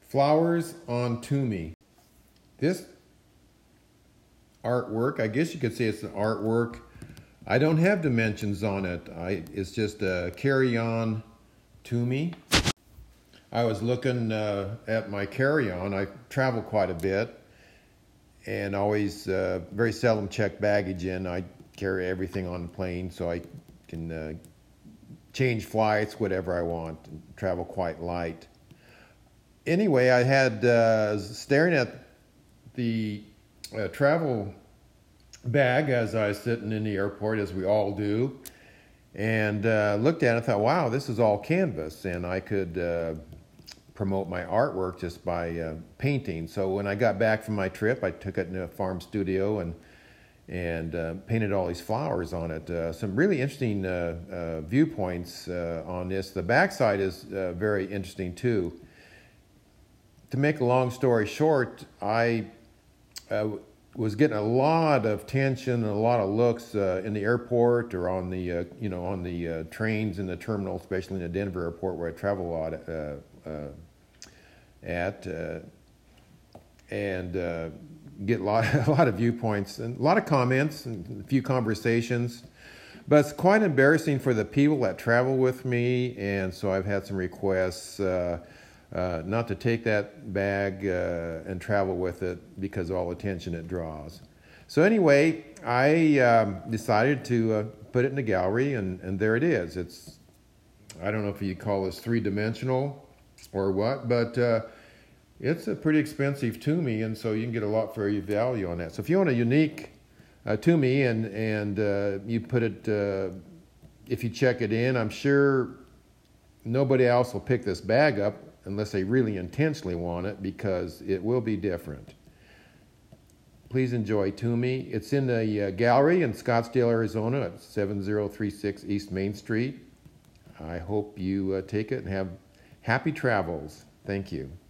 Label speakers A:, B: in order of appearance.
A: Flowers on Toomey. This artwork, I guess you could say it's an artwork. I don't have dimensions on it. It's just a carry-on Toomey. I was looking at my carry-on. I travel quite a bit and always very seldom check baggage in. I carry everything on the plane so I can change flights, whatever I want, and travel quite light. Anyway, I had staring at the travel bag as I was sitting in the airport, as we all do, and looked at it and thought, wow, this is all canvas, and I could promote my artwork just by painting. So when I got back from my trip, I took it in a farm studio and painted all these flowers on it. Some really interesting viewpoints on this. The backside is very interesting too. To make a long story short, I was getting a lot of attention and a lot of looks in the airport or on the on the trains in the terminal, especially in the Denver airport where I travel a lot and get a lot of viewpoints and a lot of comments and a few conversations. But it's quite embarrassing for the people that travel with me, and so I've had some requests not to take that bag and travel with it because of all the attention it draws. So anyway, I decided to put it in the gallery, and there it is. It's, I don't know if you call this three-dimensional or what, but it's a pretty expensive Toomey, and so you can get a lot for your value on that. So if you want a unique Toomey and you put it, if you check it in, I'm sure nobody else will pick this bag up unless they really intentionally want it, because it will be different. Please enjoy Toomey. It's in the gallery in Scottsdale, Arizona at 7036 East Main Street. I hope you take it and have happy travels. Thank you.